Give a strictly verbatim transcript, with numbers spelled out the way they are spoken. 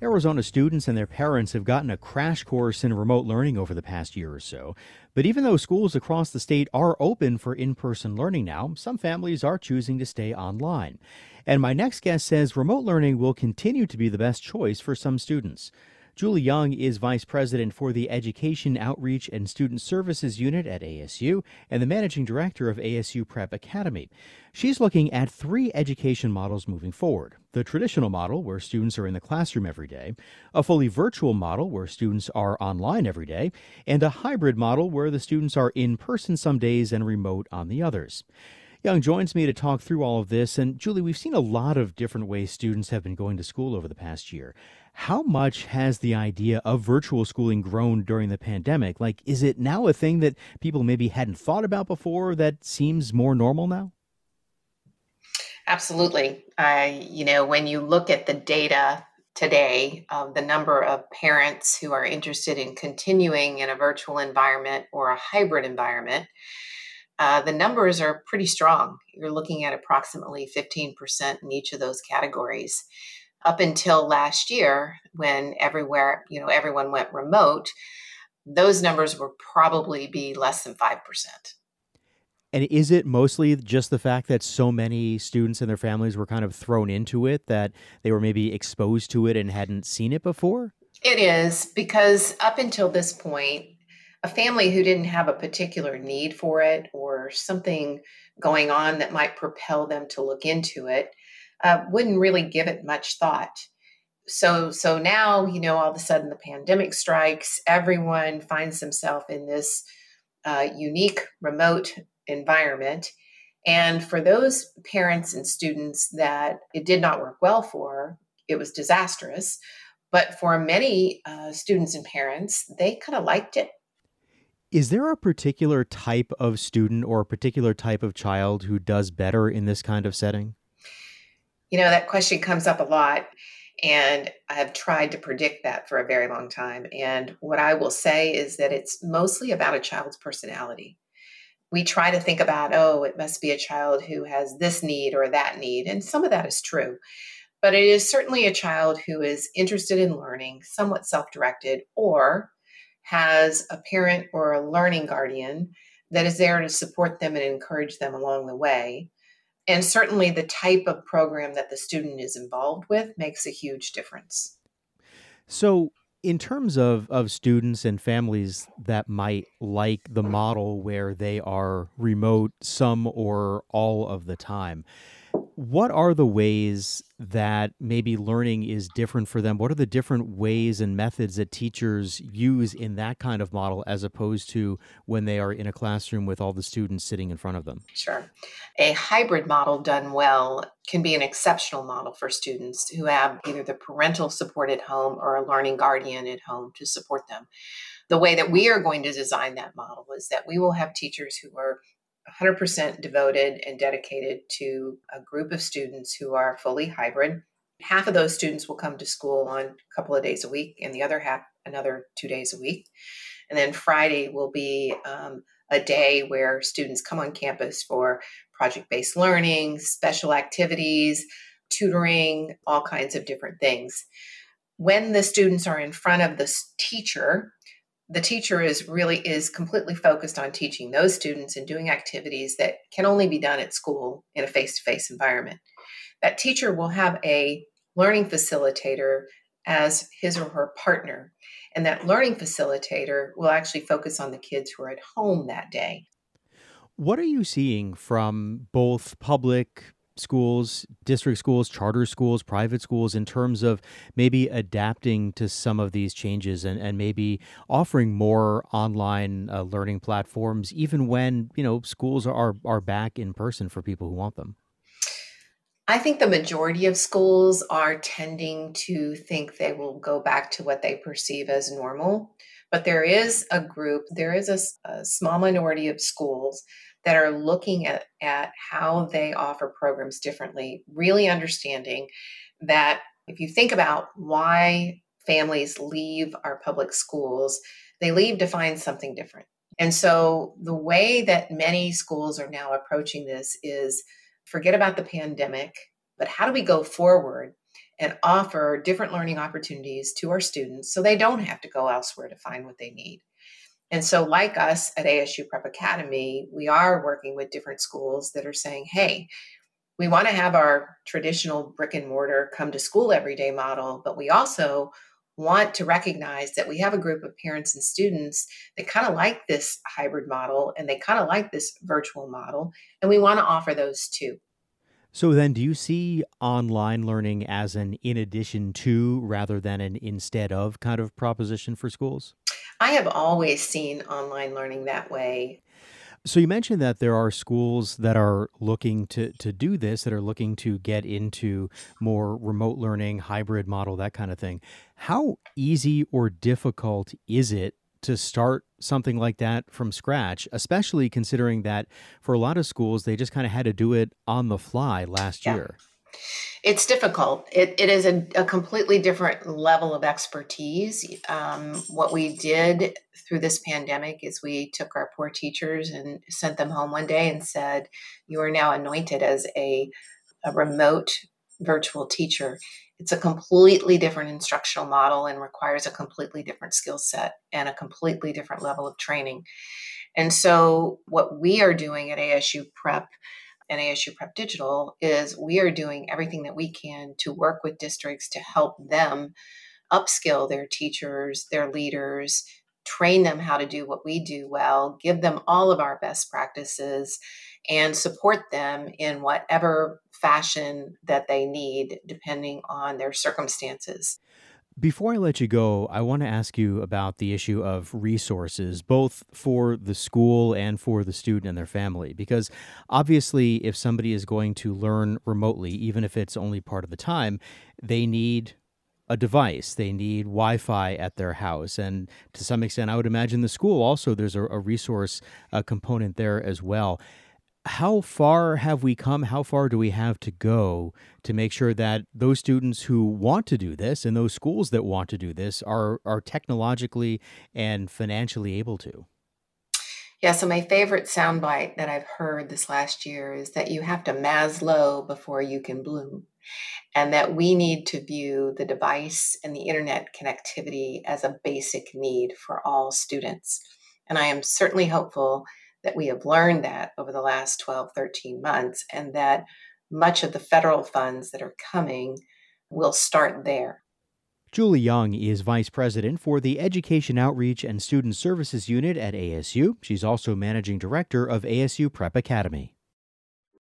Arizona students and their parents have gotten a crash course in remote learning over the past year or so. But even though schools across the state are open for in person learning now, some families are choosing to stay online. And my next guest says remote learning will continue to be the best choice for some students. Julie Young is Vice President for the Education Outreach and Student Services Unit at A S U and the Managing Director of A S U Prep Academy. She's looking at three education models moving forward. The traditional model, where students are in the classroom every day, a fully virtual model, where students are online every day, and a hybrid model, where the students are in person some days and remote on the others. Young joins me to talk through all of this. And Julie, we've seen a lot of different ways students have been going to school over the past year. How much has the idea of virtual schooling grown during the pandemic? Like, is it now a thing that people maybe hadn't thought about before that seems more normal now? Absolutely. I, you know, when you look at the data today, uh, the number of parents who are interested in continuing in a virtual environment or a hybrid environment, uh, the numbers are pretty strong. You're looking at approximately fifteen percent in each of those categories. Up until last year, when everywhere, you know, everyone went remote, those numbers would probably be less than five percent. And is it mostly just the fact that so many students and their families were kind of thrown into it that they were maybe exposed to it and hadn't seen it before? It is, because up until this point, a family who didn't have a particular need for it or something going on that might propel them to look into it uh, wouldn't really give it much thought. So, so now, you know, all of a sudden the pandemic strikes, everyone finds themselves in this uh, unique remote environment. And for those parents and students that it did not work well for, it was disastrous. But for many uh, students and parents, they kind of liked it. Is there a particular type of student or a particular type of child who does better in this kind of setting? You know, that question comes up a lot, and I have tried to predict that for a very long time. And what I will say is that it's mostly about a child's personality. We try to think about, oh, it must be a child who has this need or that need. And some of that is true. But it is certainly a child who is interested in learning, somewhat self directed, or has a parent or a learning guardian that is there to support them and encourage them along the way. And certainly the type of program that the student is involved with makes a huge difference. So, in terms of, of students and families that might like the model where they are remote some or all of the time, what are the ways that maybe learning is different for them? What are the different ways and methods that teachers use in that kind of model as opposed to when they are in a classroom with all the students sitting in front of them? Sure. A hybrid model done well can be an exceptional model for students who have either the parental support at home or a learning guardian at home to support them. The way that we are going to design that model is that we will have teachers who are one hundred percent devoted and dedicated to a group of students who are fully hybrid. Half of those students will come to school on a couple of days a week, and the other half another two days a week. And then Friday will be um, a day where students come on campus for project-based learning, special activities, tutoring, all kinds of different things. When the students are in front of the teacher, the teacher is really is completely focused on teaching those students and doing activities that can only be done at school in a face-to-face environment. That teacher will have a learning facilitator as his or her partner, and that learning facilitator will actually focus on the kids who are at home that day. What are you seeing from both public schools, district schools, charter schools, private schools in terms of maybe adapting to some of these changes and, and maybe offering more online uh, learning platforms, even when, you know, schools are, are back in person for people who want them? I think the majority of schools are tending to think they will go back to what they perceive as normal. But there is a group, there is a, s- a small minority of schools that are looking at, at how they offer programs differently, really understanding that if you think about why families leave our public schools, they leave to find something different. And so the way that many schools are now approaching this is forget about the pandemic, but how do we go forward and offer different learning opportunities to our students so they don't have to go elsewhere to find what they need. And so, like us at A S U Prep Academy, we are working with different schools that are saying, hey, we want to have our traditional brick and mortar come to school every day model, but we also want to recognize that we have a group of parents and students that kind of like this hybrid model and they kind of like this virtual model, and we want to offer those too. So then, do you see online learning as an in addition to rather than an instead of kind of proposition for schools? I have always seen online learning that way. So you mentioned that there are schools that are looking to to do this, that are looking to get into more remote learning, hybrid model, that kind of thing. How easy or difficult is it to start something like that from scratch, especially considering that for a lot of schools, they just kind of had to do it on the fly last Yeah. year? It's difficult. It, it is a, a completely different level of expertise. Um, what we did through this pandemic is we took our poor teachers and sent them home one day and said, you are now anointed as a, a remote virtual teacher. It's a completely different instructional model and requires a completely different skill set and a completely different level of training. And so what we are doing at A S U Prep and A S U Prep Digital is we are doing everything that we can to work with districts to help them upskill their teachers, their leaders, train them how to do what we do well, give them all of our best practices, and support them in whatever fashion that they need, depending on their circumstances. Before I let you go, I want to ask you about the issue of resources, both for the school and for the student and their family. Because obviously, if somebody is going to learn remotely, even if it's only part of the time, they need a device. They need Wi-Fi at their house. And to some extent, I would imagine the school also, there's a, a resource uh, component there as well. How far have we come? How far do we have to go to make sure that those students who want to do this and those schools that want to do this are are technologically and financially able to? Yeah, so my favorite soundbite that I've heard this last year is that you have to Maslow before you can bloom, and that we need to view the device and the internet connectivity as a basic need for all students. And I am certainly hopeful that we have learned that over the last twelve, thirteen months, and that much of the federal funds that are coming will start there. Julie Young is Vice President for the Education Outreach and Student Services Unit at A S U. She's also Managing Director of A S U Prep Academy.